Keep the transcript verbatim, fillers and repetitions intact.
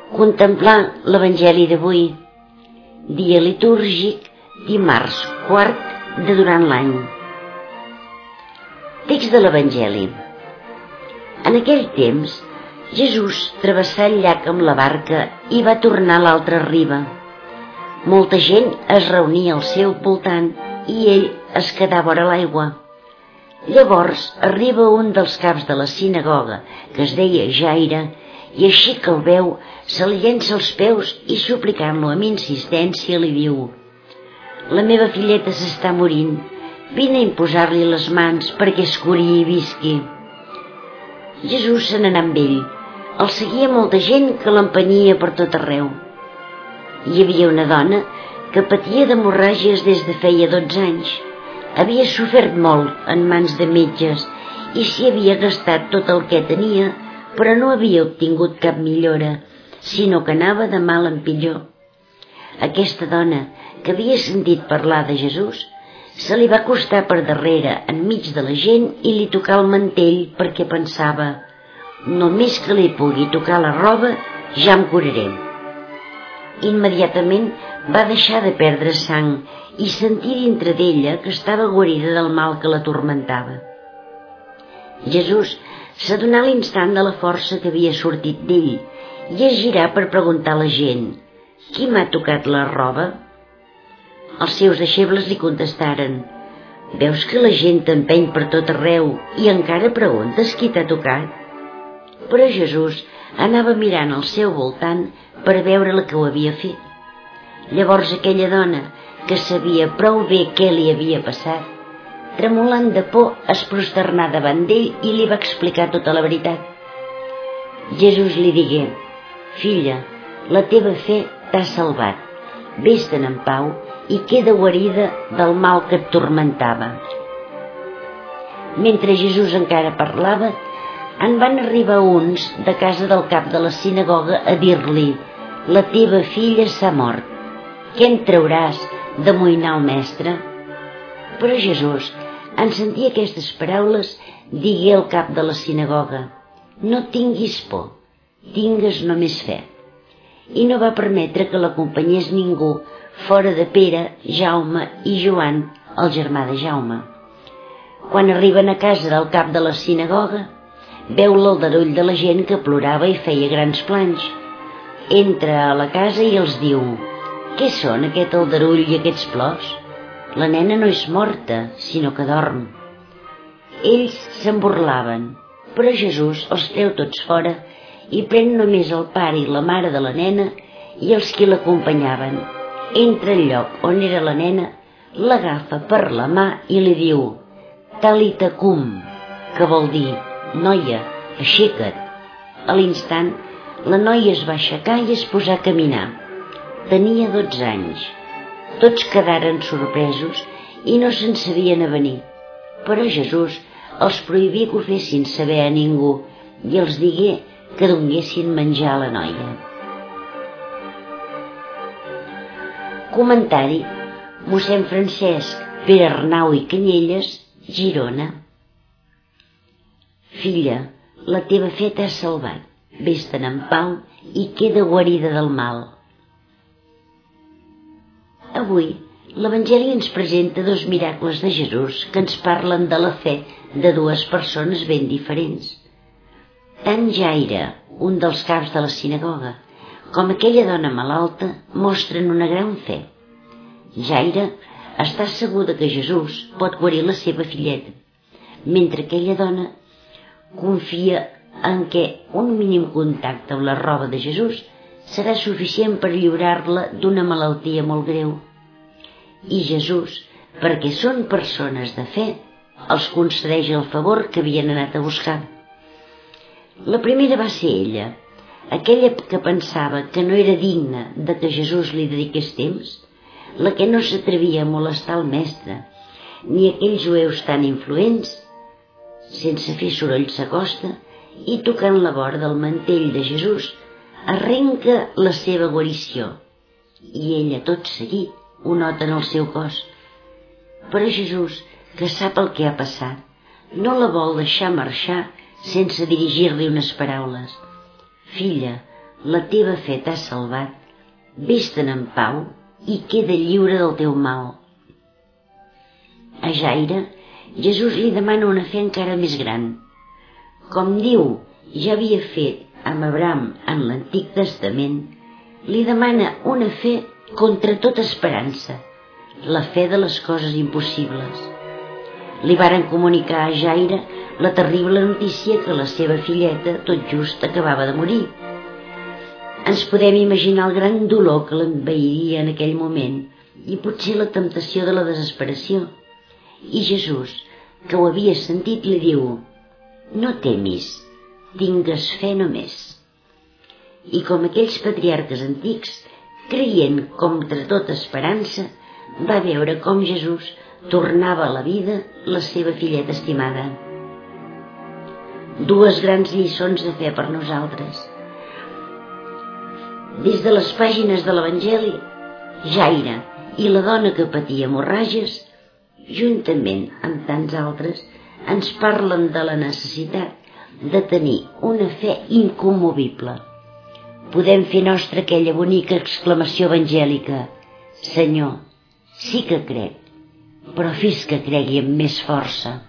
Contemplar l'Evangeli d'avui, dia litúrgic, dimarts quart de durant l'any. Text de l'Evangeli. En aquell temps, Jesús travessà el llac amb la barca i va tornar a l'altra riba. Molta gent es reunia al seu voltant i ell es quedava vora l'aigua. Llavors arriba un dels caps de la sinagoga, que es deia Jaire, i així que el veu, se li llença als peus i suplicant-lo amb insistència li diu: «La meva filleta s'està morint, vine a imposar-li les mans perquè es curi i visqui». Jesús se n'anà amb ell. El seguia molta gent que l'empenyia per tot arreu. Hi havia una dona que patia d'hemorràgies des de feia dotze anys. Havia sofert molt en mans de metges i s'hi havia gastat tot el que tenia, però no havia obtingut cap millora, sinó que anava de mal en pitjor. Aquesta dona, que havia sentit parlar de Jesús, se li va acostar per darrere, enmig de la gent, i li tocà el mantell perquè pensava: «Només que li pugui tocar la roba, ja em curaré». Immediatament va deixar de perdre sang i sentir dintre d'ella que estava guarida del mal que l'atormentava. Jesús s'adonà a l'instant de la força que havia sortit d'ell i es girà per preguntar a la gent: «Qui m'ha tocat la roba?» Els seus deixebles li contestaren: «Veus que la gent t'empeny per tot arreu i encara preguntes qui t'ha tocat?» Però Jesús anava mirant al seu voltant per veure la que ho havia fet. Llavors aquella dona, que sabia prou bé què li havia passat, tremolant de por, es prosternà davant d'ell i li va explicar tota la veritat. Jesús li digué: «Filla, la teva fe t'ha salvat. Ves-te'n en pau i queda guarida del mal que et tormentava». Mentre Jesús encara parlava, en van arribar uns de casa del cap de la sinagoga a dir-li: «La teva filla s'ha mort. Què en trauràs d'amoïnar el mestre?» Però Jesús, en sentir aquestes paraules, digué al cap de la sinagoga: «No tinguis por, tingues només fe». I no va permetre que l'acompanyés ningú fora de Pere, Jaume i Joan, el germà de Jaume. Quan arriben a casa del cap de la sinagoga, veu l'aldarull de la gent que plorava i feia grans planys. Entra a la casa i els diu: «Què són aquest aldarull i aquests plors? La nena no és morta, sinó que dorm». Ells se'n burlaven, però Jesús els treu tots fora i pren només el pare i la mare de la nena i els qui l'acompanyaven. Entra al lloc on era la nena, l'agafa per la mà i li diu: «Talita cum», que vol dir: «Noia, aixeca't». A l'instant, la noia es va aixecar i es posà a caminar. Tenia dotze anys. Tots quedaren sorpresos i no se'n sabien avenir. Però Jesús els prohibia que ho fessin saber a ningú i els digué que donguessin menjar a la noia. Comentari: mossèn Francesc Pere Arnau i Canyelles, Girona. Filla, la teva fe t'ha salvat. Ves-te'n en pau i queda guarida del mal. Avui, l'Evangeli ens presenta dos miracles de Jesús que ens parlen de la fe de dues persones ben diferents. Tant Jaire, un dels caps de la sinagoga, com aquella dona malalta mostren una gran fe. Jaire està segur que Jesús pot guarir la seva filleta, mentre aquella dona confia en què un mínim contacte amb la roba de Jesús serà suficient per lliurar-la d'una malaltia molt greu. I Jesús, perquè són persones de fe, els concedeix el favor que havien anat a buscar. La primera va ser ella, aquella que pensava que no era digna de que Jesús li dediqués temps, la que no s'atrevia a molestar el mestre, ni aquells jueus tan influents. Sense fer soroll s'acosta i, tocant la vora del mantell de Jesús, arrenca la seva guarició, i ella tot seguit ho nota en el seu cos. Però Jesús, que sap el que ha passat, no la vol deixar marxar sense dirigir-li unes paraules. «Filla, la teva fe t'ha salvat, vés-te'n en pau i queda lliure del teu mal. A Jaire, Jesús li demana una fe encara més gran. Com diu, ja havia fet amb Abraham en l'Antic Testament, li demana una fe contra tota esperança, la fe de les coses impossibles. Li varen comunicar a Jaire la terrible notícia que la seva filleta, tot just, acabava de morir. Ens podem imaginar el gran dolor que l'enveiria en aquell moment i potser la temptació de la desesperació. I Jesús, que ho havia sentit, li diu: no temis, tingues fe només. I com aquells patriarques antics, creient contra tota esperança, va veure com Jesús tornava a la vida la seva filleta estimada. Dues grans lliçons de fe per nosaltres. Des de les pàgines de l'Evangeli, Jaire i la dona que patia hemorràgies, juntament amb tants altres, ens parlen de la necessitat de tenir una fe incommovible. Podem fer nostra aquella bonica exclamació evangèlica: Senyor, sí que crec, però fes que cregui amb més força.